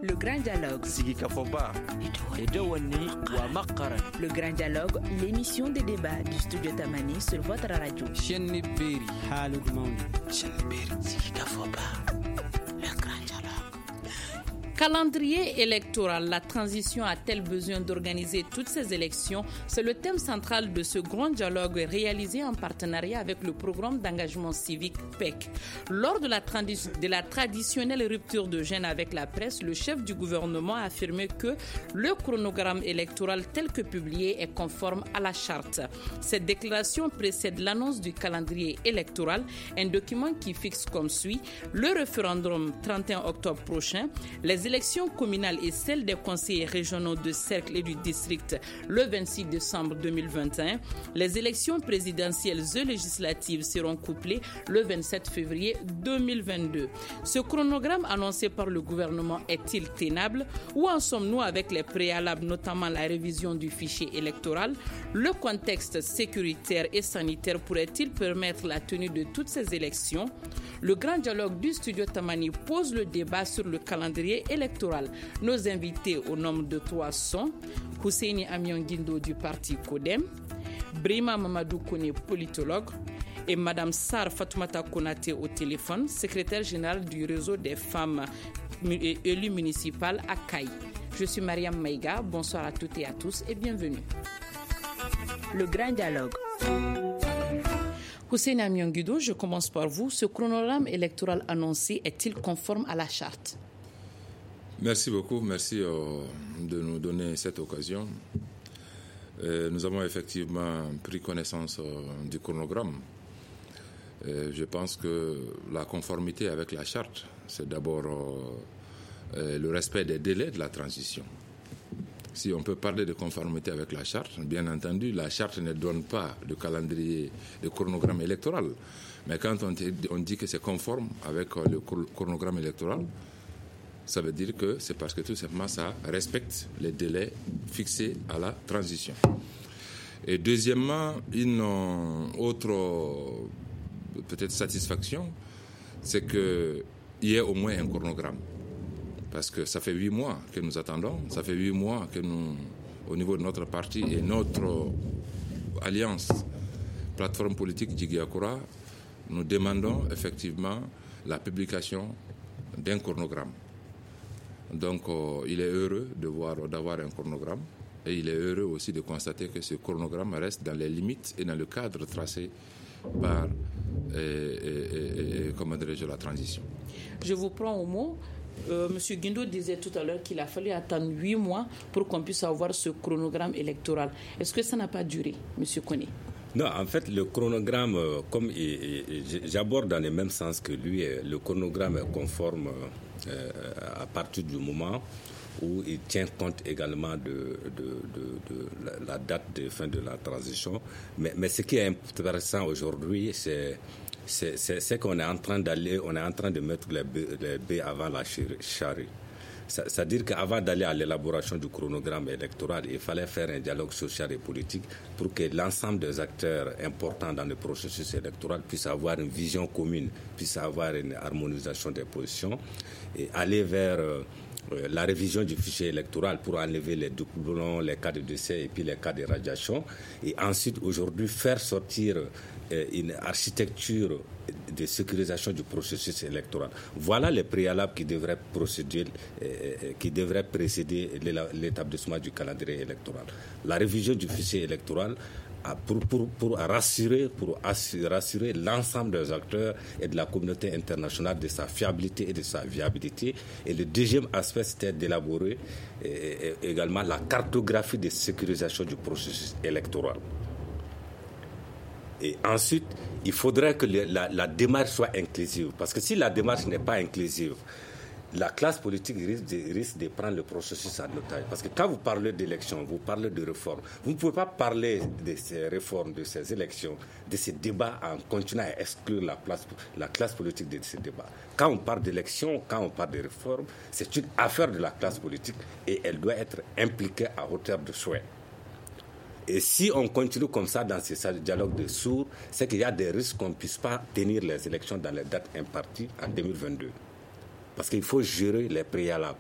Le Grand Dialogue. Le Grand Dialogue, l'émission des débats du studio Tamani sur votre radio. Calendrier électoral, la transition a-t-elle besoin d'organiser toutes ces élections? C'est le thème central de ce grand dialogue réalisé en partenariat avec le programme d'engagement civique PEC. Lors de la traditionnelle rupture de gêne avec la presse, le chef du gouvernement a affirmé que le chronogramme électoral tel que publié est conforme à la charte. Cette déclaration précède l'annonce du calendrier électoral, un document qui fixe comme suit le référendum 31 octobre prochain, les élections communales et celles des conseillers régionaux de cercle et du district le 26 décembre 2021. Les élections présidentielles et législatives seront couplées le 27 février 2022. Ce chronogramme annoncé par le gouvernement est-il tenable? Où en sommes-nous avec les préalables, notamment la révision du fichier électoral? Le contexte sécuritaire et sanitaire pourrait-il permettre la tenue de toutes ces élections? Le grand dialogue du studio Tamani pose le débat sur le calendrier électoral. Nos invités au nombre de 3 sont Husseini Amion Guindo du parti CODEM, Brima Mamadou Kone, politologue, et Madame Sar Fatoumata Konate au téléphone, secrétaire générale du réseau des femmes élues municipales à Caille. Je suis Mariam Maïga, bonsoir à toutes et à tous et bienvenue. Le grand dialogue. Hussein Amion Guido, je commence par vous. Ce chronogramme électoral annoncé est-il conforme à la charte? Merci beaucoup, merci de nous donner cette occasion. Nous avons effectivement pris connaissance du chronogramme. Je pense que la conformité avec la charte, c'est d'abord le respect des délais de la transition. Si on peut parler de conformité avec la charte, bien entendu, la charte ne donne pas de calendrier, de chronogramme électoral. Mais quand on dit que c'est conforme avec le chronogramme électoral, ça veut dire que c'est parce que tout simplement ça respecte les délais fixés à la transition. Et deuxièmement, une autre peut-être satisfaction, c'est qu'il y ait au moins un chronogramme. Parce que ça fait 8 mois que nous attendons, ça fait 8 mois que nous, au niveau de notre parti et notre alliance, plateforme politique Djigiakura, nous demandons effectivement la publication d'un chronogramme. Donc il est heureux d'avoir un chronogramme et il est heureux aussi de constater que ce chronogramme reste dans les limites et dans le cadre tracé par la transition. Je vous prends au mot. Monsieur Guindo disait tout à l'heure qu'il a fallu attendre 8 mois pour qu'on puisse avoir ce chronogramme électoral. Est-ce que ça n'a pas duré, Monsieur Kone? Non, en fait, le chronogramme, comme j'aborde dans le même sens que lui, le chronogramme est conforme à partir du moment où il tient compte également de la date de fin de la transition. Mais ce qui est intéressant aujourd'hui, c'est qu'on est en train de mettre les baies avant la charrue. C'est-à-dire qu'avant d'aller à l'élaboration du chronogramme électoral, il fallait faire un dialogue social et politique pour que l'ensemble des acteurs importants dans le processus électoral puissent avoir une vision commune, puissent avoir une harmonisation des positions et aller vers la révision du fichier électoral pour enlever les doublons, les cas de décès et puis les cas de radiation. Et ensuite, aujourd'hui, faire sortir une architecture de sécurisation du processus électoral. Voilà les préalables qui devraient précéder l'établissement du calendrier électoral. La révision du fichier électoral pour rassurer l'ensemble des acteurs et de la communauté internationale de sa fiabilité et de sa viabilité. Et le deuxième aspect, c'était d'élaborer également la cartographie de sécurisation du processus électoral. Et ensuite, il faudrait que la démarche soit inclusive. Parce que si la démarche n'est pas inclusive, la classe politique risque de prendre le processus en otage. Parce que quand vous parlez d'élections, vous parlez de réformes. Vous ne pouvez pas parler de ces réformes, de ces élections, de ces débats en continuant à exclure la classe politique de ces débats. Quand on parle d'élections, quand on parle de réformes, c'est une affaire de la classe politique et elle doit être impliquée à hauteur de souhait. Et si on continue comme ça dans ces dialogues de sourds, c'est qu'il y a des risques qu'on ne puisse pas tenir les élections dans les dates imparties en 2022. Parce qu'il faut gérer les préalables.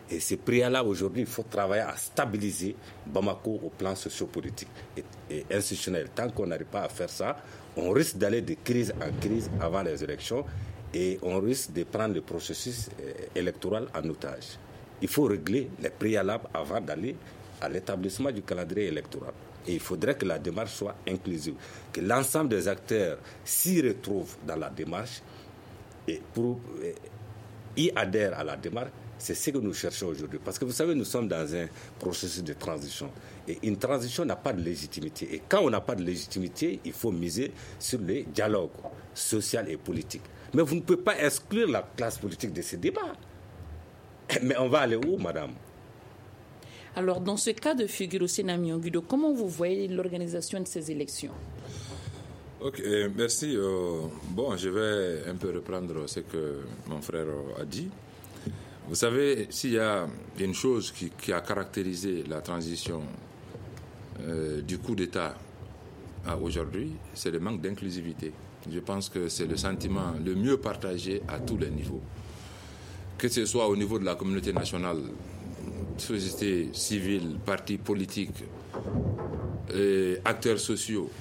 Et ces prières-là, aujourd'hui, il faut travailler à stabiliser Bamako au plan sociopolitique et institutionnel. Tant qu'on n'arrive pas à faire ça, on risque d'aller de crise en crise avant les élections et on risque de prendre le processus électoral en otage. Il faut régler les préalables avant d'aller à l'établissement du calendrier électoral. Et il faudrait que la démarche soit inclusive, que l'ensemble des acteurs s'y retrouvent dans la démarche et y adhèrent à la démarche. C'est ce que nous cherchons aujourd'hui. Parce que vous savez, nous sommes dans un processus de transition. Et une transition n'a pas de légitimité. Et quand on n'a pas de légitimité, il faut miser sur le dialogue social et politique. Mais vous ne pouvez pas exclure la classe politique de ces débats. Mais on va aller où, madame? Alors, dans ce cas de figure aussi, Namion Guido, comment vous voyez l'organisation de ces élections? Ok, merci. Bon, je vais un peu reprendre ce que mon frère a dit. Vous savez, s'il y a une chose qui a caractérisé la transition du coup d'État à aujourd'hui, c'est le manque d'inclusivité. Je pense que c'est le sentiment le mieux partagé à tous les niveaux. Que ce soit au niveau de la communauté nationale, société civile, partis politiques, acteurs sociaux,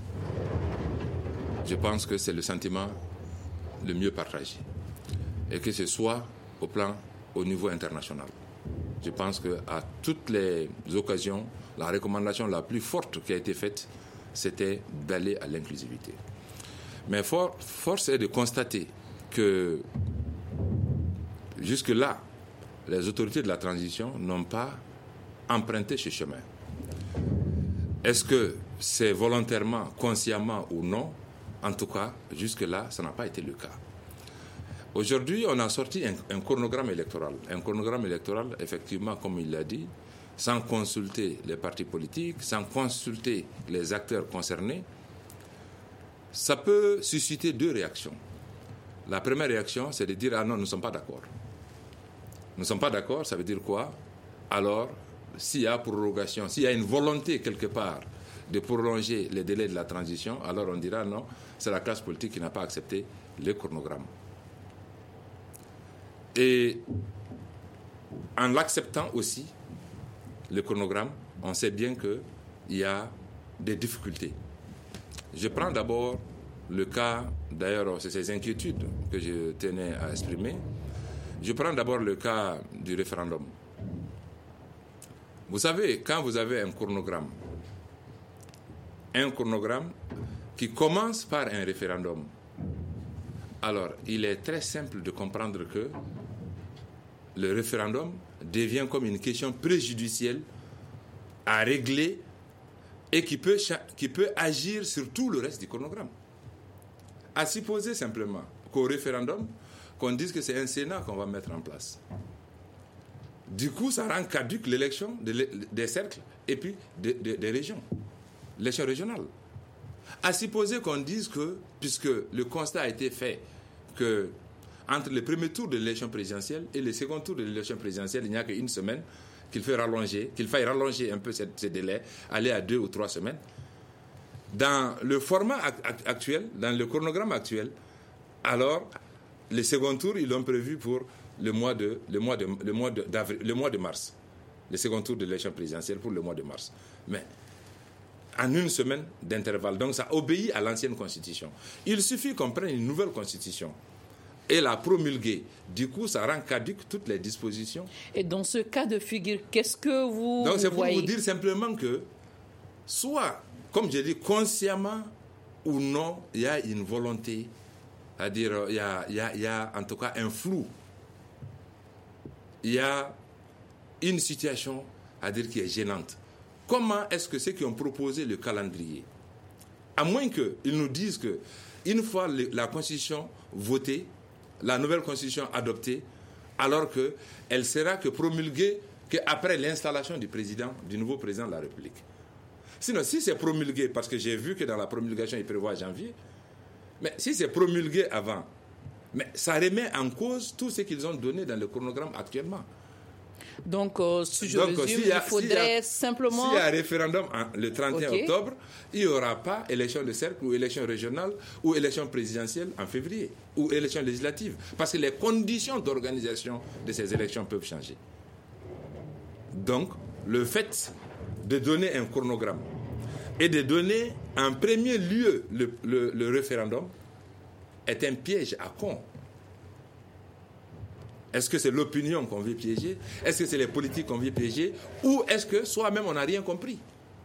je pense que c'est le sentiment le mieux partagé. Et que ce soit au niveau international. Je pense qu'à toutes les occasions, la recommandation la plus forte qui a été faite, c'était d'aller à l'inclusivité. Mais force est de constater que jusque-là, les autorités de la transition n'ont pas emprunté ce chemin. Est-ce que c'est volontairement, consciemment ou non? En tout cas, jusque-là, ça n'a pas été le cas. Aujourd'hui, on a sorti un chronogramme électoral. Un chronogramme électoral, effectivement, comme il l'a dit, sans consulter les partis politiques, sans consulter les acteurs concernés, ça peut susciter deux réactions. La première réaction, c'est de dire « Ah non, nous ne sommes pas d'accord ». Nous ne sommes pas d'accord, ça veut dire quoi? Alors, s'il y a prorogation, s'il y a une volonté quelque part de prolonger les délais de la transition, alors on dira non, c'est la classe politique qui n'a pas accepté le chronogramme. Et en l'acceptant aussi, le chronogramme, on sait bien qu'il y a des difficultés. Je prends d'abord le cas, d'ailleurs, c'est ces inquiétudes que je tenais à exprimer. Je prends d'abord le cas du référendum. Vous savez, quand vous avez un chronogramme qui commence par un référendum, alors il est très simple de comprendre que le référendum devient comme une question préjudicielle à régler et qui peut agir sur tout le reste du chronogramme. À supposer simplement qu'au référendum, qu'on dise que c'est un Sénat qu'on va mettre en place. Du coup, ça rend caduque l'élection des cercles et puis des régions, l'élection régionale. À supposer qu'on dise que, puisque le constat a été fait que entre le premier tour de l'élection présidentielle et le second tour de l'élection présidentielle, il n'y a qu'une semaine, qu'il faille rallonger un peu ces délais, aller à 2 ou 3 semaines. Dans le format actuel, dans le chronogramme actuel, alors le second tour, ils l'ont prévu pour le mois de mars. Le second tour de l'élection présidentielle pour le mois de mars. Mais en une semaine d'intervalle. Donc ça obéit à l'ancienne constitution. Il suffit qu'on prenne une nouvelle constitution et la promulguer. Du coup, ça rend caduque toutes les dispositions. Et dans ce cas de figure, qu'est-ce que vous Donc c'est pour voyez? vous dire simplement que, soit, comme je dis, consciemment ou non, il y a une volonté, c'est-à-dire il y a en tout cas un flou. Il y a une situation à dire qui est gênante. Comment est-ce que ceux qui ont proposé le calendrier, à moins qu'ils nous disent qu'une fois la Constitution votée, la nouvelle Constitution adoptée, alors qu'elle sera que promulguée qu'après l'installation du nouveau président de la République. Sinon, si c'est promulgué, parce que j'ai vu que dans la promulgation, il prévoit janvier, mais si c'est promulgué avant, mais ça remet en cause tout ce qu'ils ont donné dans le chronogramme actuellement. Donc, si je résume, il faudrait simplement... S'il y a un référendum le 31 octobre, il n'y aura pas élection de cercle ou élection régionale ou élection présidentielle en février ou élection législative. Parce que les conditions d'organisation de ces élections peuvent changer. Donc, le fait de donner un chronogramme et de donner en premier lieu le référendum est un piège à con. Est-ce que c'est l'opinion qu'on veut piéger? Est-ce que c'est les politiques qu'on veut piéger? Ou est-ce que soi-même on n'a rien compris?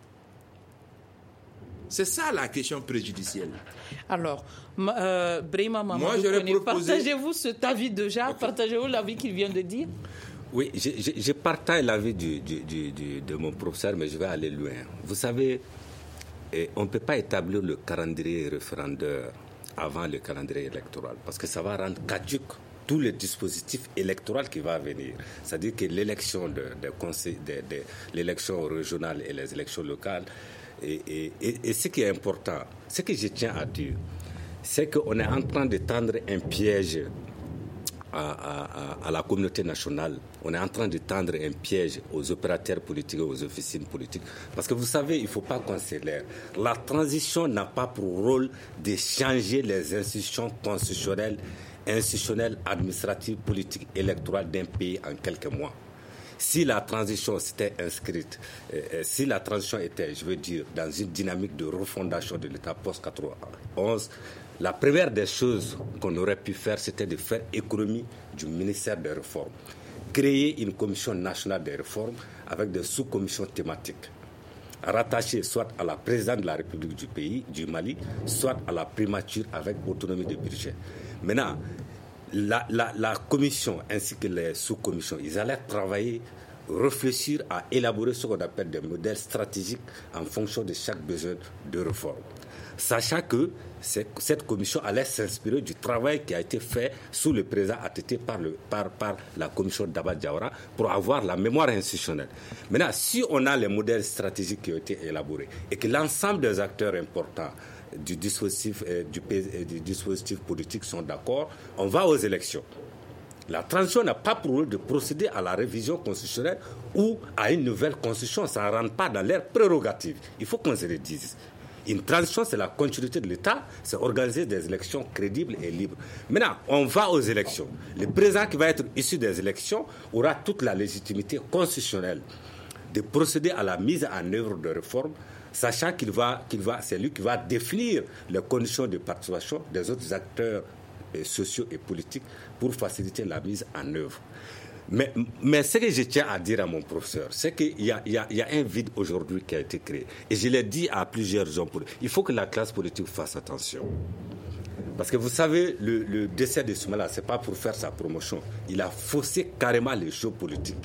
C'est ça la question préjudicielle. Alors, Brahima Mamadou, partagez-vous cet avis déjà? Okay. Partagez-vous l'avis qu'il vient de dire? Oui, je partage l'avis de mon professeur, mais je vais aller loin. Vous savez, on ne peut pas établir le calendrier référendaire avant le calendrier électoral, parce que ça va rendre caduc tout le dispositif électoral qui va venir. C'est-à-dire que l'élection l'élection régionale et les élections locales, et ce qui est important, ce que je tiens à dire, c'est qu'on est en train de tendre un piège à la communauté nationale. On est en train de tendre un piège aux opérateurs politiques et aux officines politiques. Parce que vous savez, il ne faut pas qu'on s'élève. La transition n'a pas pour rôle de changer les institutions constitutionnelles, administratives, politiques, électorales d'un pays en quelques mois. Si la transition s'était inscrite, si la transition était, je veux dire, dans une dynamique de refondation de l'État post-91, la première des choses qu'on aurait pu faire, c'était de faire économie du ministère des Réformes. Créer une commission nationale des réformes avec des sous-commissions thématiques, rattachées soit à la présidente de la République du pays, du Mali, soit à la primature avec autonomie de budget. Maintenant, la commission ainsi que les sous-commissions, ils allaient travailler, réfléchir à élaborer ce qu'on appelle des modèles stratégiques en fonction de chaque besoin de réforme. Sachant que cette commission allait s'inspirer du travail qui a été fait sous le président ATT par la commission d'Abba Diawara pour avoir la mémoire institutionnelle. Maintenant, si on a les modèles stratégiques qui ont été élaborés et que l'ensemble des acteurs importants du dispositif politique sont d'accord, on va aux élections. La transition n'a pas pour rôle de procéder à la révision constitutionnelle ou à une nouvelle constitution. Ça ne rentre pas dans leurs prérogatives. Il faut qu'on se le dise. Une transition, c'est la continuité de l'État, c'est organiser des élections crédibles et libres. Maintenant, on va aux élections. Le président qui va être issu des élections aura toute la légitimité constitutionnelle de procéder à la mise en œuvre de réformes, sachant c'est lui qui va définir les conditions de participation des autres acteurs sociaux et politiques pour faciliter la mise en œuvre. Mais ce que je tiens à dire à mon professeur, c'est qu'il y a un vide aujourd'hui qui a été créé. Et je l'ai dit à plusieurs gens. Il faut que la classe politique fasse attention. Parce que vous savez, le décès de Soumaïla, ce n'est pas pour faire sa promotion. Il a faussé carrément les jeux politiques,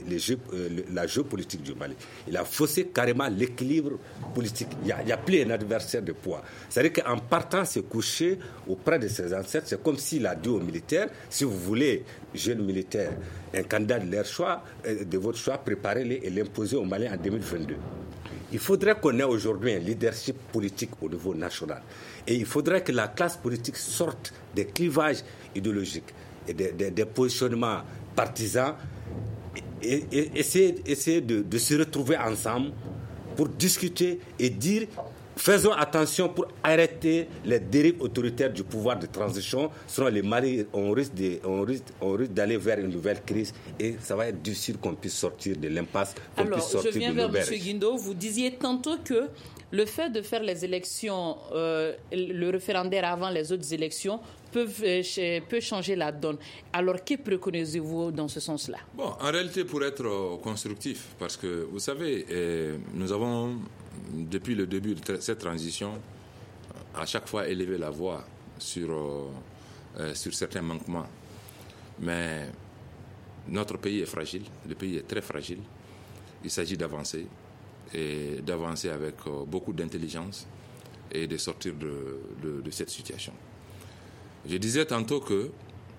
la géopolitique du Mali. Il a faussé carrément l'équilibre politique. Il n'y a plus un adversaire de poids. C'est-à-dire qu'en partant se coucher auprès de ses ancêtres, c'est comme s'il a dit aux militaires, si vous voulez, jeunes militaires, un candidat de votre choix, préparez-les et l'imposez au Mali en 2022. Il faudrait qu'on ait aujourd'hui un leadership politique au niveau national. Et il faudrait que la classe politique sorte des clivages idéologiques et des positionnements partisans et essayer de se retrouver ensemble pour discuter et dire faisons attention pour arrêter les dérives autoritaires du pouvoir de transition. Sinon, les Mali, on risque d'aller vers une nouvelle crise et ça va être difficile qu'on puisse sortir de l'impasse. Alors, je viens vers M. Guindo. Vous disiez tantôt que le fait de faire les élections, le référendaire avant les autres élections, peut changer la donne. Alors, que préconisez-vous dans ce sens-là? Bon, en réalité, pour être constructif, parce que vous savez, nous avons, depuis le début de cette transition, à chaque fois élevé la voix sur certains manquements. Mais notre pays est fragile, le pays est très fragile. Il s'agit d'avancer, et d'avancer avec beaucoup d'intelligence et de sortir de cette situation. Je disais tantôt que,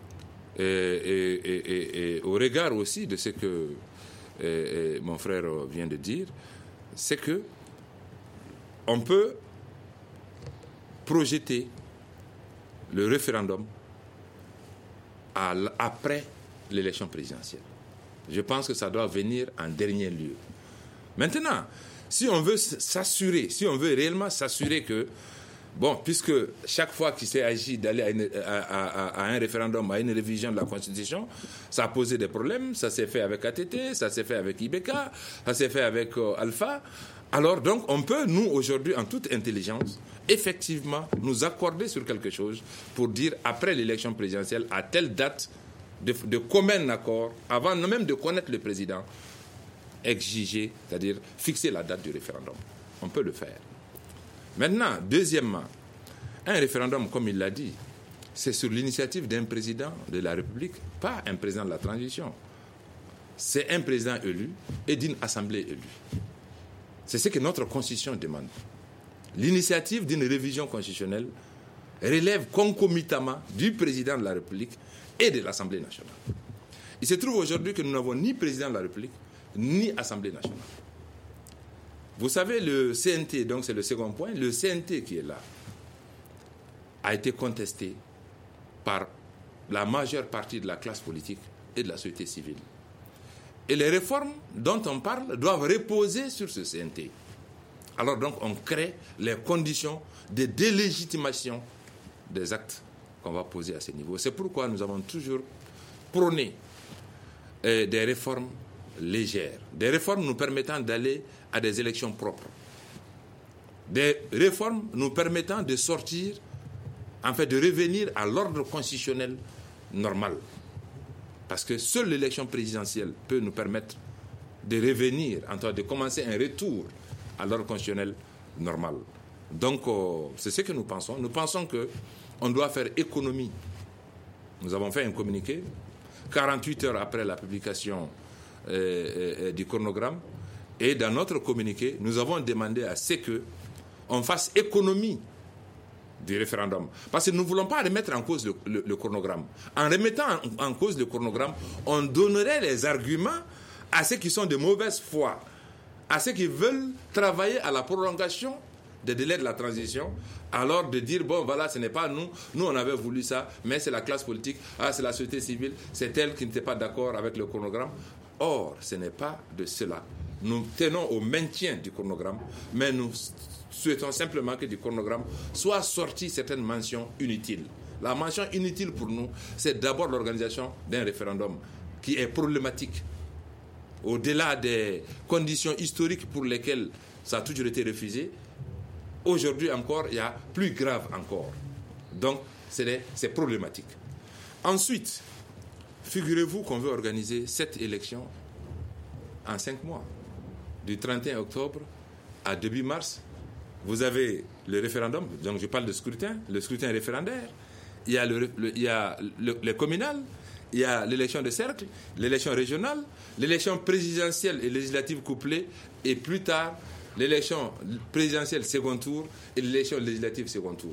et au regard aussi de ce que mon frère vient de dire, c'est que on peut projeter le référendum après l'élection présidentielle. Je pense que ça doit venir en dernier lieu. Maintenant, si on veut s'assurer, si on veut réellement s'assurer que Bon, puisque chaque fois qu'il s'est agi d'aller à un référendum, à une révision de la Constitution, ça a posé des problèmes. Ça s'est fait avec ATT, ça s'est fait avec IBK, ça s'est fait avec Alpha. Alors donc, on peut, nous, aujourd'hui, en toute intelligence, effectivement, nous accorder sur quelque chose pour dire, après l'élection présidentielle, à telle date, de commun accord, avant même de connaître le président, exiger, c'est-à-dire fixer la date du référendum. On peut le faire. Maintenant, deuxièmement, un référendum, comme il l'a dit, c'est sur l'initiative d'un président de la République, pas un président de la transition. C'est un président élu et d'une assemblée élue. C'est ce que notre Constitution demande. L'initiative d'une révision constitutionnelle relève concomitamment du président de la République et de l'Assemblée nationale. Il se trouve aujourd'hui que nous n'avons ni président de la République, ni Assemblée nationale. Vous savez, le CNT, donc c'est le second point, le CNT qui est là, a été contesté par la majeure partie de la classe politique et de la société civile. Et les réformes dont on parle doivent reposer sur ce CNT. Alors donc on crée les conditions de délégitimation des actes qu'on va poser à ce niveau. C'est pourquoi nous avons toujours prôné des réformes légères, des réformes nous permettant d'aller à des élections propres, des réformes nous permettant de sortir, en fait de revenir à l'ordre constitutionnel normal. Parce que seule l'élection présidentielle peut nous permettre de revenir, en tout cas de commencer un retour à l'ordre constitutionnel normal. Donc c'est ce que nous pensons. Nous pensons qu'on doit faire économie. Nous avons fait un communiqué 48 heures après la publication du chronogramme. Et dans notre communiqué, nous avons demandé à ce qu'on fasse économie du référendum. Parce que nous ne voulons pas remettre en cause le chronogramme. En remettant en cause le chronogramme, on donnerait les arguments à ceux qui sont de mauvaise foi, à ceux qui veulent travailler à la prolongation des délais de la transition, alors de dire, bon voilà, ce n'est pas nous on avait voulu ça, mais c'est la classe politique, c'est la société civile, c'est elle qui n'était pas d'accord avec le chronogramme. Or, ce n'est pas de cela. Nous tenons au maintien du chronogramme, mais nous souhaitons simplement que du chronogramme soit sorti certaines mentions inutiles. La mention inutile pour nous, c'est d'abord l'organisation d'un référendum qui est problématique. Au-delà des conditions historiques pour lesquelles ça a toujours été refusé, aujourd'hui encore, il y a plus grave encore. Donc, c'est problématique. Ensuite, figurez-vous qu'on veut organiser cette élection en 5 mois. Du 31 octobre à début mars, vous avez le référendum, donc je parle de scrutin, le scrutin référendaire, il y a le communal, il y a l'élection de cercle, l'élection régionale, l'élection présidentielle et législative couplée, et plus tard, l'élection présidentielle second tour et l'élection législative second tour.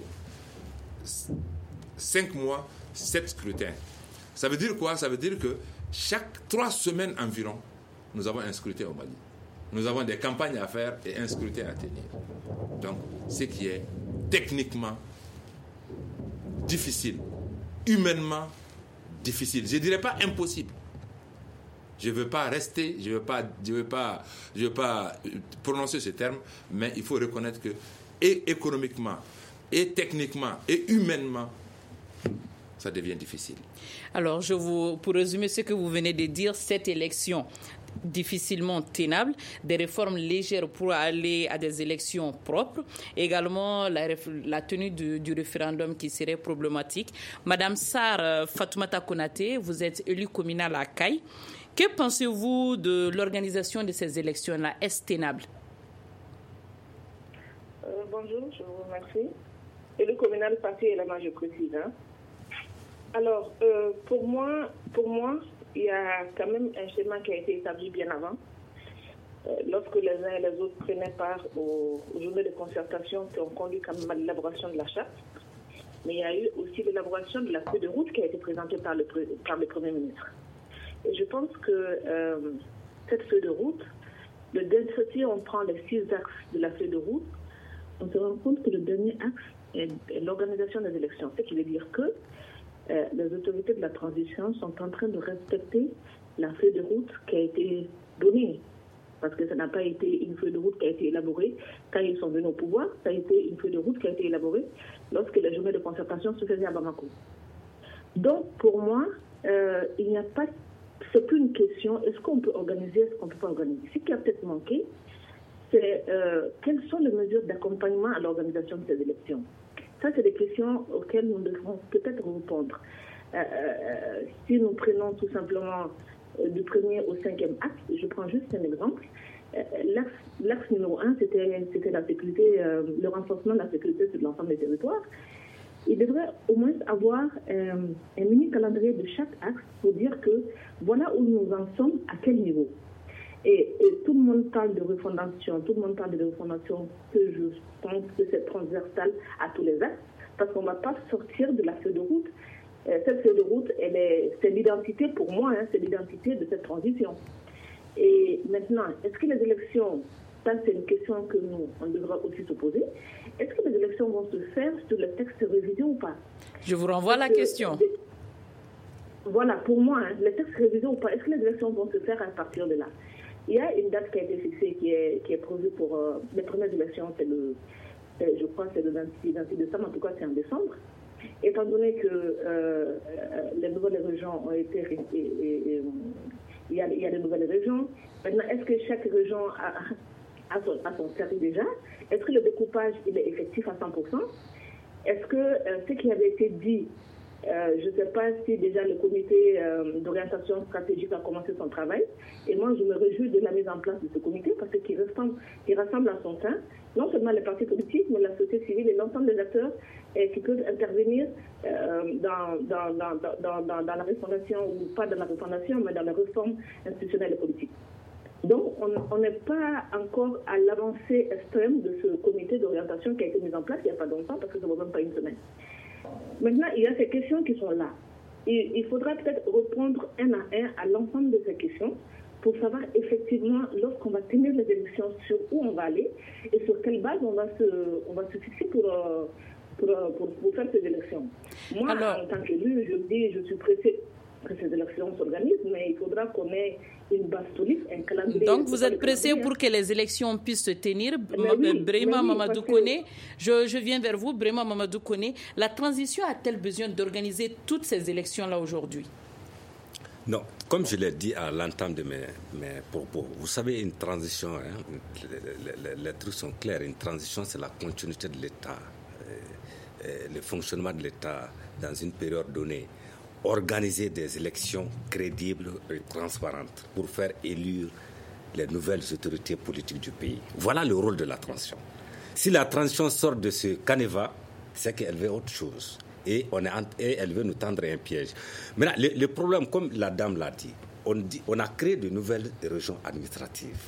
5 mois, 7 scrutins. Ça veut dire quoi? Ça veut dire que chaque 3 semaines environ, nous avons un scrutin au Mali. Nous avons des campagnes à faire et un scrutin à tenir. Donc, ce qui est techniquement difficile, humainement difficile. Je ne dirais pas impossible. Je ne veux pas rester, je veux pas prononcer ce terme, mais il faut reconnaître que, et économiquement, et techniquement, et humainement, ça devient difficile. Alors, pour résumer ce que vous venez de dire, cette élection difficilement tenable, des réformes légères pour aller à des élections propres, également la tenue du référendum qui serait problématique. Madame Sarr Fatoumata Konaté, vous êtes élue communale à Caille. Que pensez-vous de l'organisation de ces élections-là? Est-ce tenable? Bonjour, je vous remercie. Élue communale, parti élément, je précise. Alors, pour moi, il y a quand même un schéma qui a été établi bien avant. Lorsque les uns et les autres prenaient part aux journées de concertation qui ont conduit quand même à l'élaboration de la charte. Mais il y a eu aussi l'élaboration de la feuille de route qui a été présentée par le Premier ministre. Et je pense que cette feuille de route, si on prend les 6 axes de la feuille de route, on se rend compte que le dernier axe est l'organisation des élections. Ce qui veut dire que les autorités de la transition sont en train de respecter la feuille de route qui a été donnée parce que ça n'a pas été une feuille de route qui a été élaborée quand ils sont venus au pouvoir, ça a été une feuille de route qui a été élaborée lorsque les journées de concertation se faisaient à Bamako. Donc, pour moi, il n'y a pas... C'est plus une question, est-ce qu'on peut organiser, est-ce qu'on ne peut pas organiser. Ce qui a peut-être manqué, c'est quelles sont les mesures d'accompagnement à l'organisation de ces élections. Ça, c'est des questions auxquelles nous devrons peut-être répondre. Si nous prenons tout simplement du 1er au 5e axe, je prends juste un exemple. L'axe numéro 1, c'était la sécurité, le renforcement de la sécurité sur l'ensemble des territoires. Il devrait au moins avoir un mini calendrier de chaque axe pour dire que voilà où nous en sommes, à quel niveau. Et tout le monde parle de refondation, que je pense que c'est transversal à tous les axes, parce qu'on ne va pas sortir de la feuille de route. Cette feuille de route, c'est l'identité, pour moi, c'est l'identité de cette transition. Et maintenant, est-ce que les élections, ça c'est une question que on devra aussi se poser, est-ce que les élections vont se faire sur le texte révisé ou pas? Je vous renvoie à la question. Voilà, pour moi, les textes révisés ou pas, est-ce que les élections vont se faire à partir de là? Il y a une date qui a été fixée, qui est prévue pour les premières élections, je crois que c'est le 26 décembre, en tout cas c'est en décembre. Étant donné que les nouvelles régions ont été... Il y a de nouvelles régions. Maintenant, est-ce que chaque région a son service déjà? Est-ce que le découpage il est effectif à 100%? Est-ce que ce qui avait été dit, je ne sais pas si déjà le comité d'orientation stratégique a commencé son travail. Et moi, je me réjouis de la mise en place de ce comité parce qu'il rassemble à son sein non seulement les partis politiques, mais la société civile et l'ensemble des acteurs qui peuvent intervenir dans la refondation, ou pas dans la refondation, mais dans la réforme institutionnelle et politique. Donc, on n'est pas encore à l'avancée extrême de ce comité d'orientation qui a été mis en place il n'y a pas longtemps, parce que ça ne va même pas une semaine. Maintenant, il y a ces questions qui sont là. Il faudra peut-être répondre un à un à l'ensemble de ces questions pour savoir effectivement, lorsqu'on va tenir les élections, sur où on va aller et sur quelle base on va se fixer pour faire ces élections. Moi, en tant qu'élu, je suis pressée que ces élections s'organisent, mais il faudra qu'on ait une base solide, un calendrier. Donc, vous êtes pressé pour que les élections puissent se tenir. Brema Mamadou Koné, je viens vers vous. Brema Mamadou Koné, la transition a-t-elle besoin d'organiser toutes ces élections-là aujourd'hui? Non, comme je l'ai dit à l'entame de mes propos, vous savez, une transition, les trucs sont clairs, une transition, c'est la continuité de l'État, le fonctionnement de l'État dans une période donnée. Organiser des élections crédibles et transparentes pour faire élire les nouvelles autorités politiques du pays. Voilà le rôle de la transition. Si la transition sort de ce canevas, c'est qu'elle veut autre chose. Et elle veut nous tendre un piège. Maintenant, le problème, comme la dame l'a dit, on a créé de nouvelles régions administratives.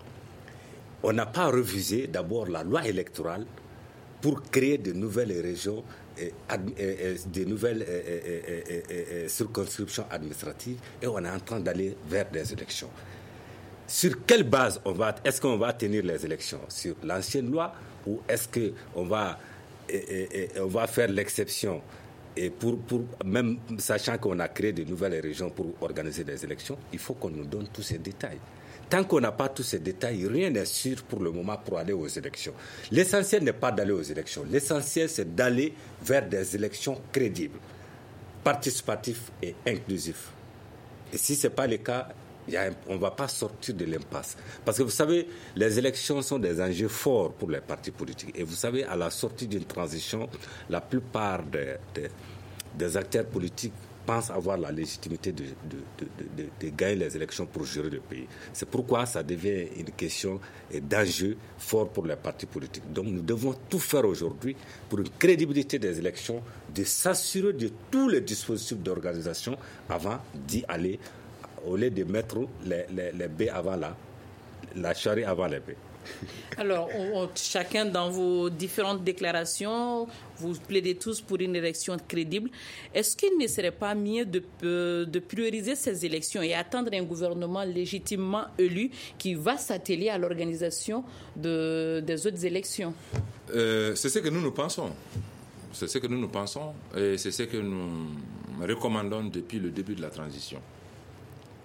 On n'a pas revisé d'abord la loi électorale pour créer de nouvelles régions, de nouvelles circonscriptions administratives, et on est en train d'aller vers des élections. Sur quelle base est-ce qu'on va tenir les élections? Sur l'ancienne loi, ou est-ce qu'on va faire l'exception, et pour même sachant qu'on a créé de nouvelles régions pour organiser des élections? Il faut qu'on nous donne tous ces détails. Tant qu'on n'a pas tous ces détails, rien n'est sûr pour le moment pour aller aux élections. L'essentiel n'est pas d'aller aux élections. L'essentiel, c'est d'aller vers des élections crédibles, participatives et inclusives. Et si ce n'est pas le cas, on ne va pas sortir de l'impasse. Parce que vous savez, les élections sont des enjeux forts pour les partis politiques. Et vous savez, à la sortie d'une transition, la plupart des acteurs politiques pensent avoir la légitimité de gagner les élections pour gérer le pays. C'est pourquoi ça devient une question d'enjeu fort pour les partis politiques. Donc nous devons tout faire aujourd'hui pour une crédibilité des élections, de s'assurer de tous les dispositifs d'organisation avant d'y aller, au lieu de mettre les baies avant la charrue avant les baies. Alors, chacun dans vos différentes déclarations, vous plaidez tous pour une élection crédible. Est-ce qu'il ne serait pas mieux de prioriser ces élections et attendre un gouvernement légitimement élu qui va s'atteler à l'organisation des autres élections? C'est ce que nous pensons. C'est ce que nous pensons et c'est ce que nous recommandons depuis le début de la transition.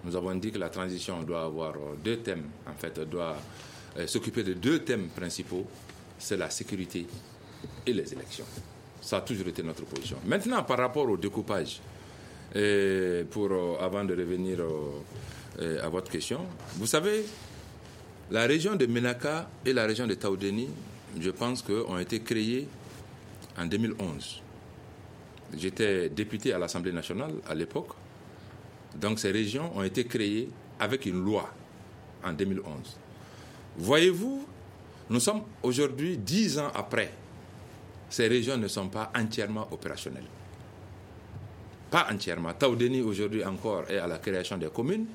nous avons dit que la transition doit avoir 2 thèmes, en fait, doit s'occuper de 2 thèmes principaux, c'est la sécurité et les élections. Ça a toujours été notre position. Maintenant, par rapport au découpage, avant de revenir à votre question, vous savez, la région de Ménaka et la région de Taoudéni, je pense qu'ont été créées en 2011. J'étais député à l'Assemblée nationale à l'époque. Donc ces régions ont été créées avec une loi en 2011. Voyez-vous, nous sommes aujourd'hui 10 ans après. Ces régions ne sont pas entièrement opérationnelles. Pas entièrement. Taoudéni aujourd'hui encore est à la création des communes.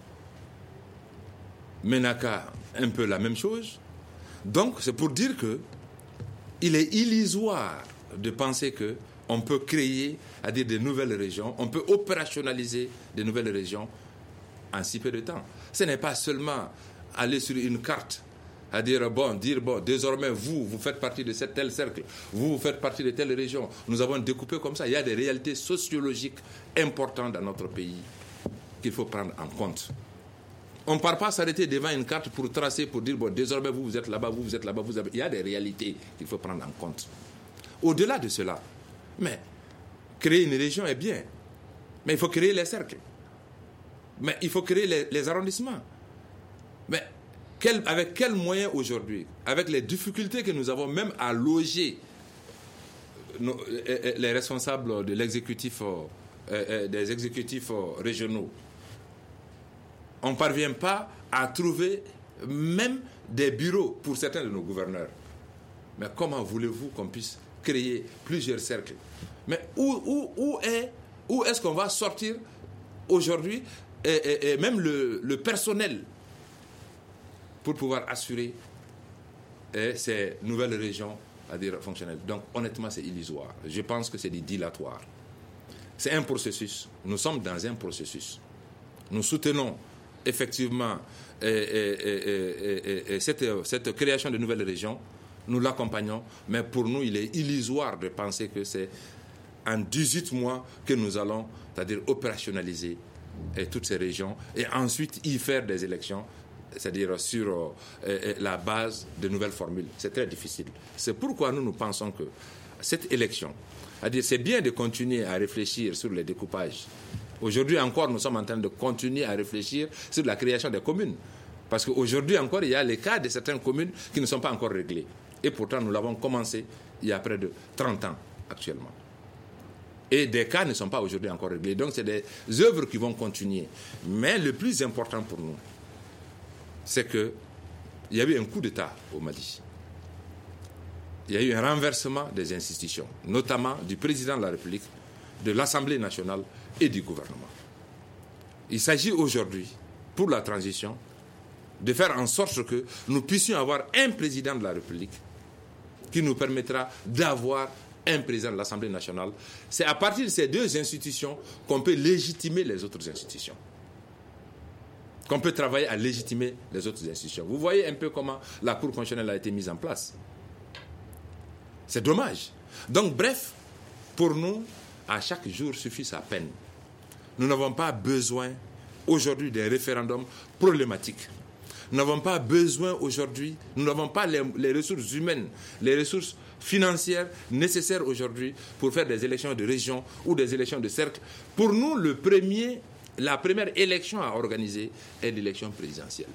Ménaka, un peu la même chose. Donc c'est pour dire que il est illusoire de penser que on peut créer, c'est-à-dire des nouvelles régions, on peut opérationnaliser des nouvelles régions en si peu de temps. Ce n'est pas seulement aller sur une carte, dire désormais vous faites partie de tel cercle, vous faites partie de telle région. Nous avons découpé comme ça. Il y a des réalités sociologiques importantes dans notre pays qu'il faut prendre en compte. On ne part pas s'arrêter devant une carte pour tracer, pour dire désormais vous êtes là-bas, vous êtes là-bas, Il y a des réalités qu'il faut prendre en compte. Au-delà de cela, mais créer une région est bien, mais il faut créer les cercles, mais il faut créer les arrondissements. Mais avec quels moyens aujourd'hui, avec les difficultés que nous avons même à loger les responsables de l'exécutif, des exécutifs régionaux, on ne parvient pas à trouver même des bureaux pour certains de nos gouverneurs. Mais comment voulez-vous qu'on puisse créer plusieurs cercles? Mais où est-ce qu'on va sortir aujourd'hui et même le personnel pour pouvoir assurer ces nouvelles régions, à dire fonctionnelles? Donc honnêtement, c'est illusoire. Je pense que c'est dilatoire. C'est un processus. Nous sommes dans un processus. Nous soutenons effectivement cette création de nouvelles régions. Nous l'accompagnons, mais pour nous, il est illusoire de penser que c'est en 18 mois que nous allons, c'est-à-dire opérationnaliser toutes ces régions et ensuite y faire des élections, c'est-à-dire sur la base de nouvelles formules. C'est très difficile. C'est pourquoi nous pensons que cette élection, c'est-à-dire c'est bien de continuer à réfléchir sur les découpages. Aujourd'hui encore, nous sommes en train de continuer à réfléchir sur la création des communes. Parce qu'aujourd'hui encore, il y a les cas de certaines communes qui ne sont pas encore réglés. Et pourtant, nous l'avons commencé il y a près de 30 ans actuellement. Et des cas ne sont pas aujourd'hui encore réglés. Donc, c'est des œuvres qui vont continuer. Mais le plus important pour nous, c'est qu'il y a eu un coup d'État au Mali. Il y a eu un renversement des institutions, notamment du président de la République, de l'Assemblée nationale et du gouvernement. Il s'agit aujourd'hui, pour la transition, de faire en sorte que nous puissions avoir un président de la République qui nous permettra d'avoir un président de l'Assemblée nationale. C'est à partir de ces 2 institutions qu'on peut légitimer les autres institutions. Qu'on peut travailler à légitimer les autres institutions. Vous voyez un peu comment la Cour constitutionnelle a été mise en place. C'est dommage. Donc, bref, pour nous, à chaque jour suffit sa peine. Nous n'avons pas besoin aujourd'hui d'un référendum problématique. Nous n'avons pas besoin aujourd'hui, nous n'avons pas les ressources humaines, les ressources financières nécessaires aujourd'hui pour faire des élections de région ou des élections de cercle. Pour nous, la première élection à organiser est l'élection présidentielle.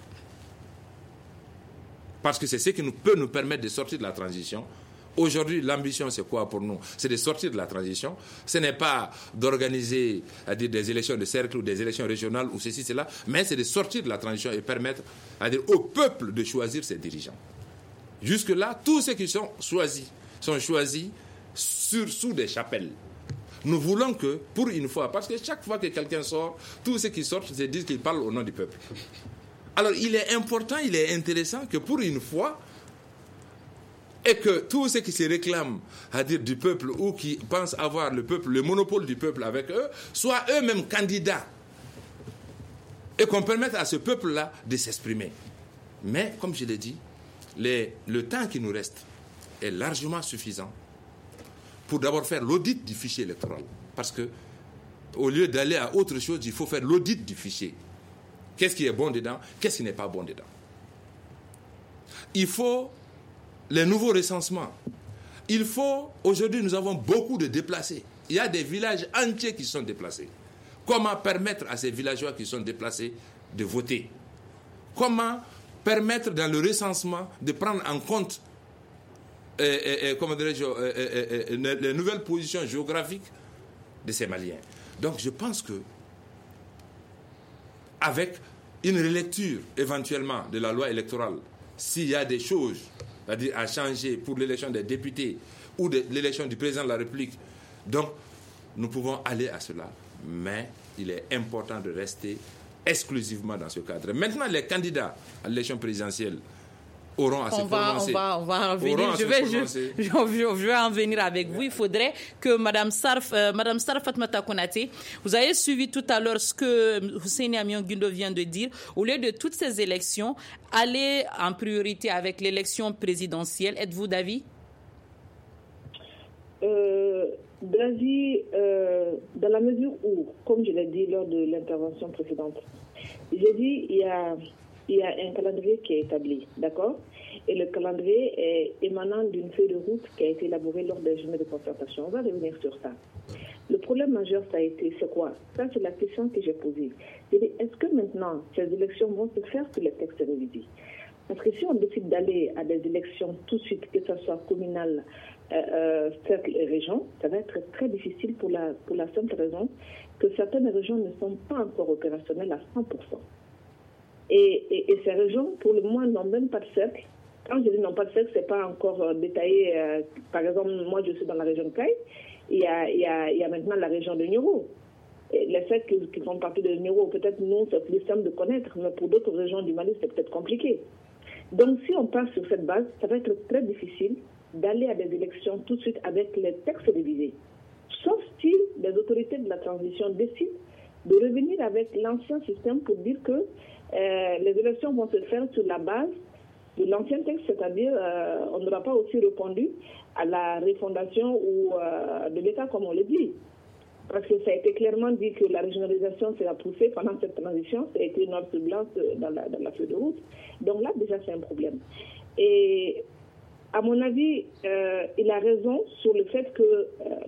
Parce que c'est ce qui peut nous permettre de sortir de la transition. Aujourd'hui, l'ambition, c'est quoi pour nous? C'est de sortir de la transition. Ce n'est pas d'organiser des élections de cercle ou des élections régionales ou ceci, cela, mais c'est de sortir de la transition et permettre au peuple de choisir ses dirigeants. Jusque-là, tous ceux qui sont choisis sous des chapelles. Nous voulons que, pour une fois, parce que chaque fois que quelqu'un sort, tous ceux qui sortent se disent qu'ils parlent au nom du peuple. Alors, il est important, il est intéressant que pour une fois, et que tous ceux qui se réclament du peuple ou qui pensent avoir le peuple, le monopole du peuple avec eux, soient eux-mêmes candidats. Et qu'on permette à ce peuple-là de s'exprimer. Mais, comme je l'ai dit, le temps qui nous reste est largement suffisant pour d'abord faire l'audit du fichier électoral. Parce que, au lieu d'aller à autre chose, il faut faire l'audit du fichier. Qu'est-ce qui est bon dedans? Qu'est-ce qui n'est pas bon dedans? Il faut les nouveaux recensements. Aujourd'hui, nous avons beaucoup de déplacés. Il y a des villages entiers qui sont déplacés. Comment permettre à ces villageois qui sont déplacés de voter? Comment permettre dans le recensement de prendre en compte les nouvelles positions géographiques de ces Maliens? Donc je pense que avec une relecture éventuellement de la loi électorale, s'il y a des choses, c'est-à-dire à changer pour l'élection des députés ou de l'élection du président de la République, donc nous pouvons aller à cela, mais il est important de rester exclusivement dans ce cadre. Maintenant, les candidats à l'élection présidentielle auront à se prononcer. On va en venir. Je vais en venir avec vous. Il faudrait que Madame Sarr Fatmata Konaté, vous avez suivi tout à l'heure ce que Hussein Amion Guindo vient de dire. Au lieu de toutes ces élections, allez en priorité avec l'élection présidentielle. Êtes-vous d'avis? D'avis, dans la mesure où, comme je l'ai dit lors de l'intervention précédente, j'ai dit il y a un calendrier qui est établi, d'accord? Et le calendrier est émanant d'une feuille de route qui a été élaborée lors des journées de concertation. On va revenir sur ça. Le problème majeur, c'est quoi? Ça, c'est la question que j'ai posée. J'ai dit, est-ce que maintenant, ces élections vont se faire sur les textes révisés? Parce que si on décide d'aller à des élections tout de suite, que ce soit communal, cercle et région, ça va être très difficile pour la simple raison que certaines régions ne sont pas encore opérationnelles à 100%. Et ces régions, pour le moment, n'ont même pas de cercle. Quand je dis n'ont pas de cercle, ce n'est pas encore détaillé. Par exemple, moi, je suis dans la région de Caille. Il y a maintenant la région de Nioro. Les cercles qui font partie de Nioro, peut-être nous, c'est plus simple de connaître, mais pour d'autres régions du Mali, c'est peut-être compliqué. Donc, si on part sur cette base, ça va être très difficile d'aller à des élections tout de suite avec les textes révisés. Sauf si les autorités de la transition décident de revenir avec l'ancien système pour dire que les élections vont se faire sur la base de l'ancien texte, c'est-à-dire on n'aura pas aussi répondu à la refondation ou de l'État comme on le dit. Parce que ça a été clairement dit que la régionalisation sera poussée pendant cette transition, ça a été noir sur blanc dans la feuille de route. Donc là, déjà, c'est un problème. Et à mon avis, il a raison sur le fait que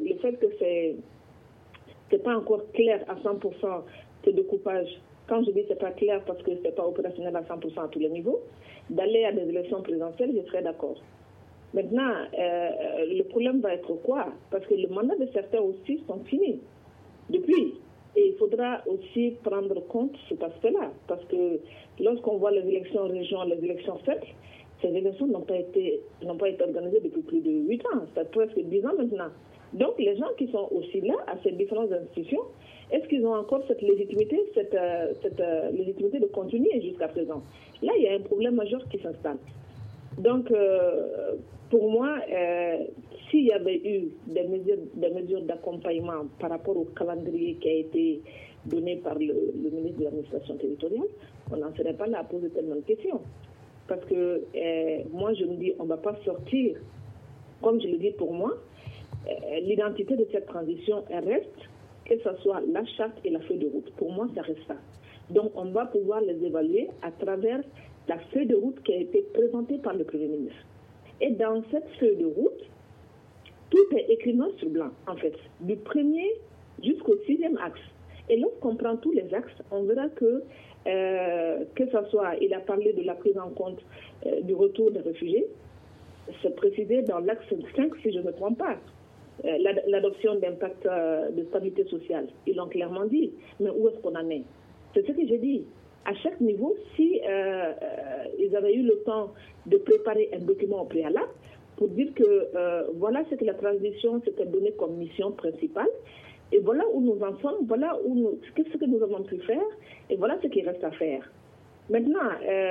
c'est pas encore clair à 100% ce découpage. Quand je dis c'est pas clair parce que c'est pas opérationnel à 100% à tous les niveaux, d'aller à des élections présidentielles, je serais d'accord. Maintenant, le problème va être quoi? Parce que le mandat de certains aussi sont finis depuis. Et il faudra aussi prendre compte cet aspect-là. Parce que lorsqu'on voit les élections région, les élections cercles, ces élections n'ont pas été organisées depuis plus de 8 ans. C'est presque 10 ans maintenant. Donc les gens qui sont aussi là, à ces différentes institutions, est-ce qu'ils ont encore cette légitimité, cette légitimité de continuer jusqu'à présent? Là, il y a un problème majeur qui s'installe. Donc, pour moi, s'il y avait eu des mesures d'accompagnement par rapport au calendrier qui a été donné par le ministre de l'administration territoriale, on n'en serait pas là à poser tellement de questions. Parce que moi, je me dis, on ne va pas sortir, comme je le dis pour moi, l'identité de cette transition, elle reste, que ce soit la charte et la feuille de route. Pour moi, ça reste ça. Donc, on va pouvoir les évaluer à travers la feuille de route qui a été présentée par le Premier ministre. Et dans cette feuille de route, tout est écrit noir sur blanc, en fait, du premier jusqu'au 6e axe. Et lorsqu'on prend tous les axes, on verra que ce soit, il a parlé de la prise en compte du retour des réfugiés, c'est précisé dans l'axe 5, si je ne me trompe pas. L'adoption d'impact de stabilité sociale, ils l'ont clairement dit. Mais où est-ce qu'on en est? C'est ce que j'ai dit. À chaque niveau, si ils avaient eu le temps de préparer un document au préalable pour dire que voilà ce que la transition s'était donné comme mission principale, et voilà où nous en sommes, voilà ce que nous avons pu faire, et voilà ce qu'il reste à faire. Maintenant,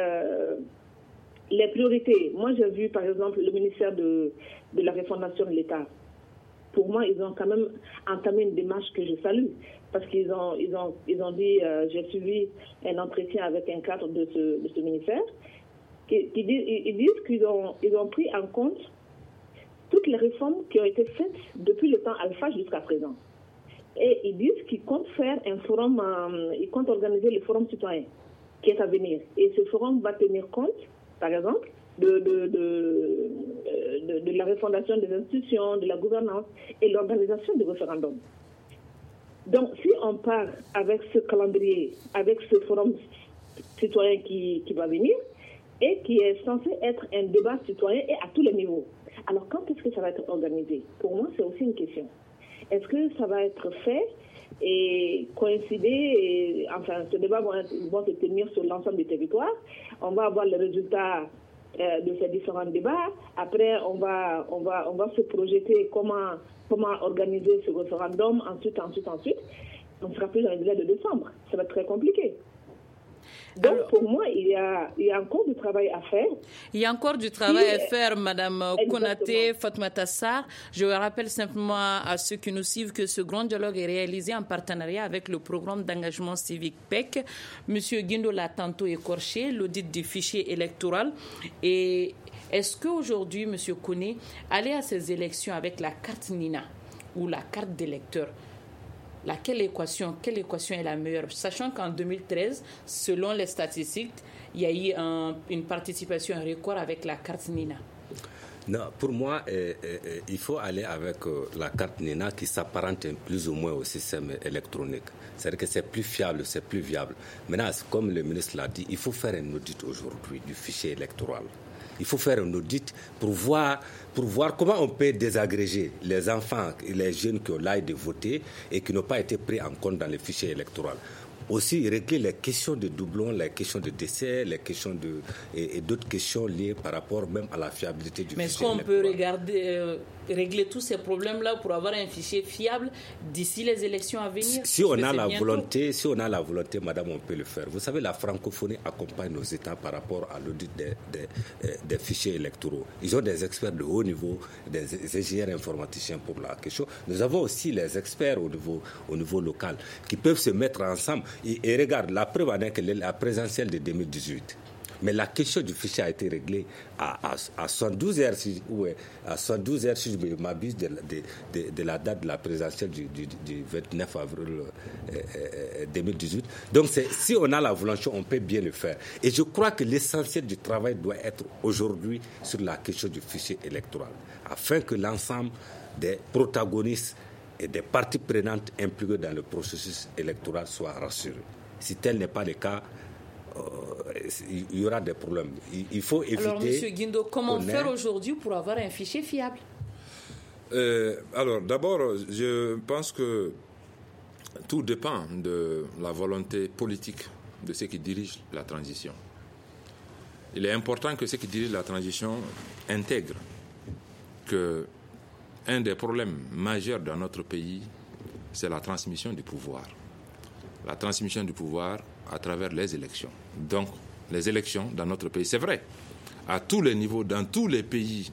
les priorités, moi j'ai vu par exemple le ministère de la refondation de l'État. Pour moi, ils ont quand même entamé une démarche que je salue, parce qu'ils ont dit, j'ai suivi un entretien avec un cadre de ce ministère, ils disent qu'ils ont pris en compte toutes les réformes qui ont été faites depuis le temps alpha jusqu'à présent. Et ils disent qu'ils comptent faire un forum, ils comptent organiser le forum citoyen. qui est à venir. Et ce forum va tenir compte, par exemple, de la refondation des institutions, de la gouvernance et l'organisation du référendum. Donc, si on part avec ce calendrier, avec ce forum citoyen qui va venir, et qui est censé être un débat citoyen et à tous les niveaux, alors quand est-ce que ça va être organisé? Pour moi, c'est aussi une question. Est-ce que ça va être fait et coïncider, enfin, ce débat va se tenir sur l'ensemble du territoire. On va avoir les résultats de ces différents débats. Après, on va se projeter comment organiser ce référendum, ensuite. On ne sera plus dans le délai de décembre. Ça va être très compliqué. Donc, alors, pour moi, il y a encore du travail à faire. Il y a encore du travail à faire, Madame Konaté, Fatoumata Sarr. Je rappelle simplement à ceux qui nous suivent que ce grand dialogue est réalisé en partenariat avec le programme d'engagement civique PEC. Monsieur Guindo l'a tantôt écorché, l'audit du fichier électoral. Et est-ce qu'aujourd'hui, Monsieur Koné, aller à ces élections avec la carte NINA ou la carte d'électeur, quelle équation est la meilleure? Sachant qu'en 2013, selon les statistiques, il y a eu une participation, un record avec la carte NINA. Non, pour moi, il faut aller avec la carte NINA qui s'apparente plus ou moins au système électronique. C'est-à-dire que c'est plus fiable, c'est plus viable. Maintenant, comme le ministre l'a dit, il faut faire un audit aujourd'hui du fichier électoral. Il faut faire un audit pour voir comment on peut désagréger les enfants et les jeunes qui ont l'âge de voter et qui n'ont pas été pris en compte dans le fichier électoral. Aussi régler les questions de doublons, les questions de décès, les questions et d'autres questions liées par rapport même à la fiabilité du fichier électoral. Mais est-ce qu'on peut régler tous ces problèmes-là pour avoir un fichier fiable d'ici les élections à venir? Si on a la volonté, madame, on peut le faire. Vous savez, la francophonie accompagne nos États par rapport à l'audit des fichiers électoraux. Ils ont des experts de haut niveau, des ingénieurs informaticiens pour la question. Nous avons aussi les experts au niveau local qui peuvent se mettre ensemble. Et regarde, la preuve en est que la présidentielle de 2018. Mais la question du fichier a été réglée à 72 heures, si je m'abuse de la date de la présidentielle du 29 avril 2018. Donc, si on a la volonté, on peut bien le faire. Et je crois que l'essentiel du travail doit être aujourd'hui sur la question du fichier électoral, afin que l'ensemble des protagonistes et des parties prenantes impliquées dans le processus électoral soient rassurés. Si tel n'est pas le cas, il y aura des problèmes. Il faut éviter... Alors, M. Guindo, comment faire aujourd'hui pour avoir un fichier fiable? Alors, d'abord, je pense que tout dépend de la volonté politique de ceux qui dirigent la transition. Il est important que ceux qui dirigent la transition intègrent que un des problèmes majeurs dans notre pays, c'est la transmission du pouvoir. La transmission du pouvoir à travers les élections. Donc, les élections dans notre pays, c'est vrai, à tous les niveaux, dans tous les pays,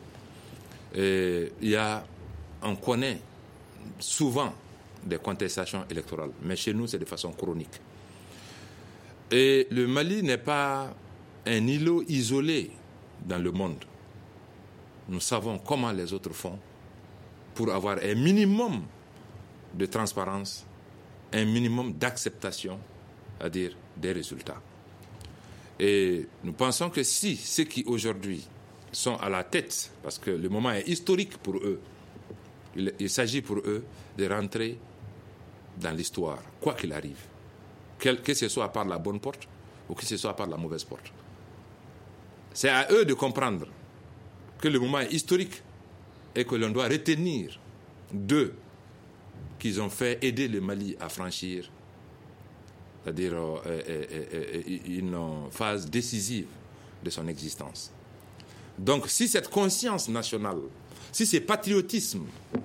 on connaît souvent des contestations électorales, mais chez nous, c'est de façon chronique. Et le Mali n'est pas un îlot isolé dans le monde. Nous savons comment les autres font pour avoir un minimum de transparence, un minimum d'acceptation, c'est-à-dire des résultats. Et nous pensons que si ceux qui aujourd'hui sont à la tête, parce que le moment est historique pour eux, il s'agit pour eux de rentrer dans l'histoire, quoi qu'il arrive, que ce soit par la bonne porte ou que ce soit par la mauvaise porte. C'est à eux de comprendre que le moment est historique et que l'on doit retenir d'eux qu'ils ont fait aider le Mali à franchir, c'est-à-dire une phase décisive de son existence. Donc, si cette conscience nationale, si ce patriotisme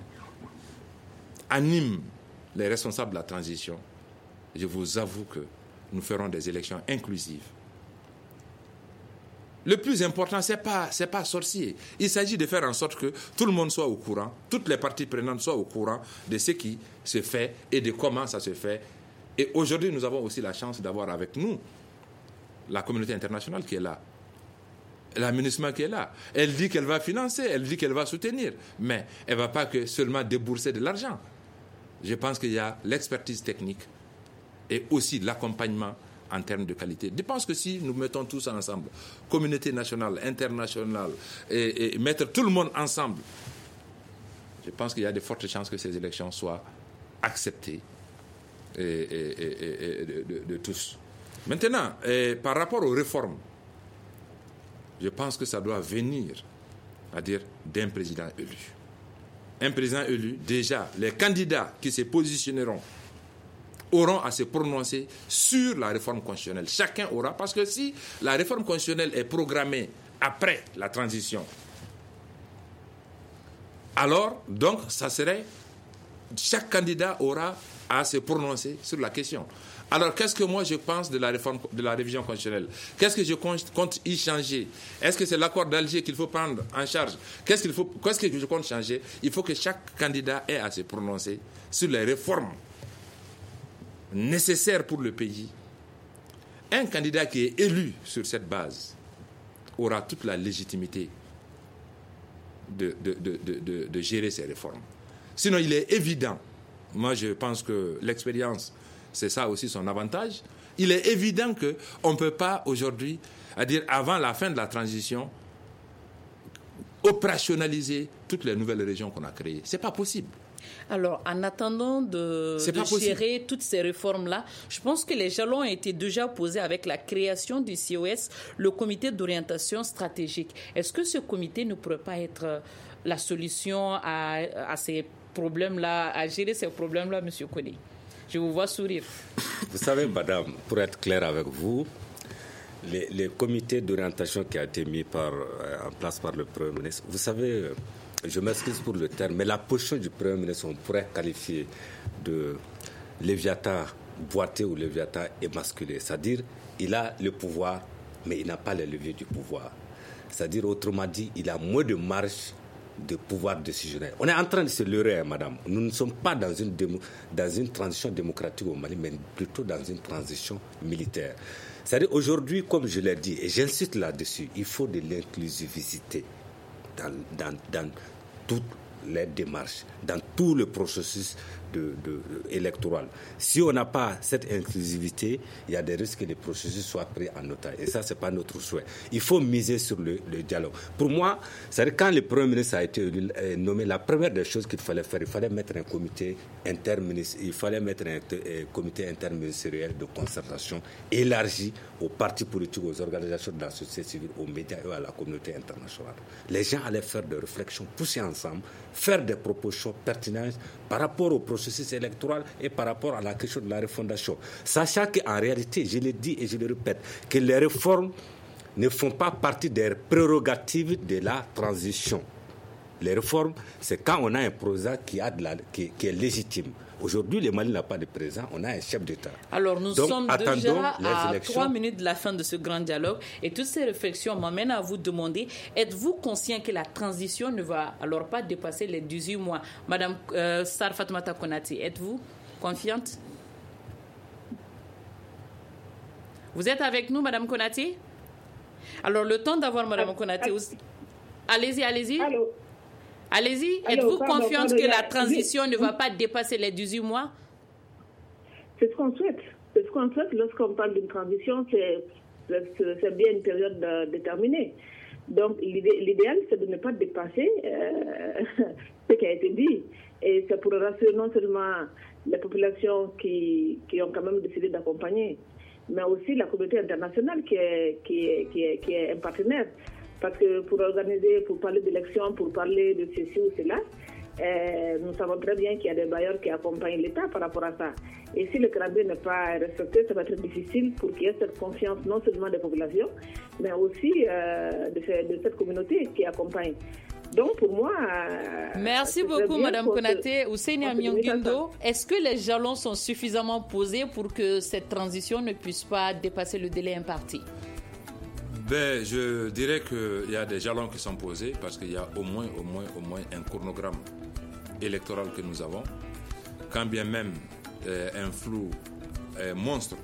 anime les responsables de la transition, je vous avoue que nous ferons des élections inclusives. Le plus important, c'est pas sorcier. Il s'agit de faire en sorte que tout le monde soit au courant, toutes les parties prenantes soient au courant de ce qui se fait et de comment ça se fait. Et aujourd'hui, nous avons aussi la chance d'avoir avec nous la communauté internationale qui est là, la MINUSMA qui est là. Elle dit qu'elle va financer, elle dit qu'elle va soutenir, mais elle ne va pas que seulement débourser de l'argent. Je pense qu'il y a l'expertise technique et aussi l'accompagnement en termes de qualité. Je pense que si nous mettons tous ensemble, communauté nationale, internationale, et mettre tout le monde ensemble, je pense qu'il y a de fortes chances que ces élections soient acceptées de tous. Maintenant, par rapport aux réformes, je pense que ça doit venir, c'est-à-dire d'un président élu. Un président élu, déjà, les candidats qui se positionneront auront à se prononcer sur la réforme constitutionnelle. Chacun aura, parce que si la réforme constitutionnelle est programmée après la transition, alors, donc, ça serait, chaque candidat aura à se prononcer sur la question. Alors, qu'est-ce que moi je pense de la réforme, de la révision constitutionnelle? Qu'est-ce que je compte y changer? Est-ce que c'est l'accord d'Alger qu'il faut prendre en charge? Qu'est-ce que je compte changer? Il faut que chaque candidat ait à se prononcer sur les réformes nécessaires pour le pays. Un candidat qui est élu sur cette base aura toute la légitimité de gérer ces réformes. Sinon, il est évident, moi je pense que l'expérience, c'est ça aussi son avantage, il est évident qu'on ne peut pas aujourd'hui, à dire avant la fin de la transition, opérationnaliser toutes les nouvelles régions qu'on a créées. Ce n'est pas possible. Alors, en attendant de gérer toutes ces réformes-là, je pense que les jalons ont été déjà posés avec la création du COS, le comité d'orientation stratégique. Est-ce que ce comité ne pourrait pas être la solution à ces problèmes-là, à gérer ces problèmes-là, M. Kone? Je vous vois sourire. Vous savez, madame, pour être clair avec vous, les comités d'orientation qui ont été mis en place par le Premier ministre, vous savez, je m'excuse pour le terme, mais la position du Premier ministre, on pourrait qualifier de Léviathan boité ou Léviathan émasculé. C'est-à-dire, il a le pouvoir, mais il n'a pas les leviers du pouvoir. C'est-à-dire, autrement dit, il a moins de marge de pouvoir décisionnaire. On est en train de se leurrer, madame. Nous ne sommes pas dans une transition démocratique au Mali, mais plutôt dans une transition militaire. C'est-à-dire, aujourd'hui, comme je l'ai dit, et j'insiste là-dessus, il faut de l'inclusivité dans toutes les démarches, dans tout le processus électoral. Si on n'a pas cette inclusivité, il y a des risques que les processus soient pris en otage. Et ça, ce n'est pas notre souhait. Il faut miser sur le dialogue. Pour moi, c'est-à-dire quand le Premier ministre a été nommé, la première des choses qu'il fallait faire, il fallait mettre un comité interministériel de concertation élargi aux partis politiques, aux organisations de la société civile, aux médias et à la communauté internationale. Les gens allaient faire des réflexions, pousser ensemble, faire des propositions pertinentes par rapport au processus électoral et par rapport à la question de la refondation. Sachant qu'en réalité, je le dis et je le répète, que les réformes ne font pas partie des prérogatives de la transition. Les réformes, c'est quand on a un président qui est légitime. Aujourd'hui, le Mali n'a pas de président, on a un chef d'État. Alors, nous sommes déjà à 3 minutes de la fin de ce grand dialogue et toutes ces réflexions m'amènent à vous demander, êtes-vous conscient que la transition ne va alors pas dépasser les 18 mois? Madame Sarr Fatoumata Konaté, êtes-vous confiante? Vous êtes avec nous, Madame Konaté? Alors, le temps d'avoir Madame Konaté aussi. Allez-y. Allô? Allez-y, êtes-vous confiante que la transition ne va pas dépasser les 18 mois? C'est ce qu'on souhaite. C'est ce qu'on souhaite lorsqu'on parle d'une transition, c'est bien une période déterminée. Donc l'idéal, c'est de ne pas dépasser ce qui a été dit. Et ça pourrait rassurer non seulement les populations qui ont quand même décidé d'accompagner, mais aussi la communauté internationale qui est un partenaire. Parce que pour parler d'élections, pour parler de ceci ou cela, nous savons très bien qu'il y a des bailleurs qui accompagnent l'État par rapport à ça. Et si le calendrier n'est pas respecté, ça va être difficile pour qu'il y ait cette confiance non seulement des populations, mais aussi de cette communauté qui accompagne. Donc pour moi... Merci beaucoup Madame Konaté. Ousseini Amianguindo, est-ce que les jalons sont suffisamment posés pour que cette transition ne puisse pas dépasser le délai imparti? Je dirais qu'il y a des jalons qui sont posés parce qu'il y a au moins un chronogramme électoral que nous avons. Quand bien même un flou monstre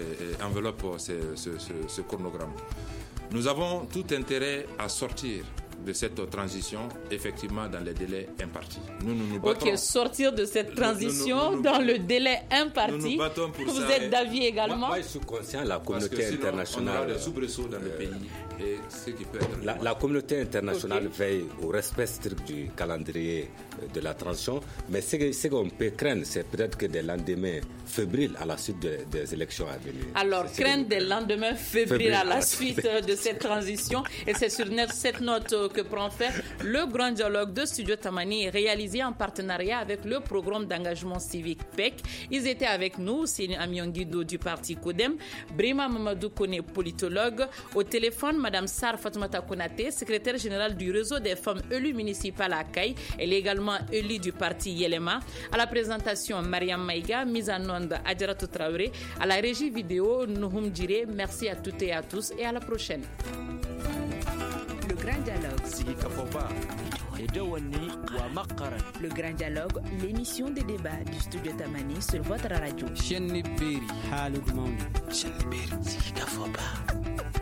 enveloppe ce chronogramme. Nous avons tout intérêt à sortir de cette transition, effectivement, dans les délais impartis. Nous battons. Ok, sortir de cette transition dans le délai imparti. Nous battons pour vous ça. êtes d'avis également? Moi, je suis conscient, la communauté internationale. On aura des soubresauts dans le pays. Et ce qui peut être la communauté internationale veille au respect strict du calendrier de la transition, mais ce qu'on peut craindre, c'est peut-être que des lendemains fébriles à la suite des élections à venir. Alors, craindre des lendemains fébriles à la suite de cette transition, et c'est sur cette note que prend fin le grand dialogue de Studio Tamani, réalisé en partenariat avec le programme d'engagement civique PEC. Ils étaient avec nous, c'est Amionguido du parti CODEM, Brima Mamadou Kone, politologue, au téléphone, Madame Sar Fatoumata Konate, secrétaire générale du réseau des femmes élues municipales à Kaye. Elle est également élue du parti Yelema. À la présentation, Mariam Maïga, mise en onde Adjaratou Traoré. À la régie vidéo, Nouhoum Djire. Merci à toutes et à tous et à la prochaine. Le Grand Dialogue. Le Grand Dialogue, l'émission de débat du Studio Tamani sur votre radio.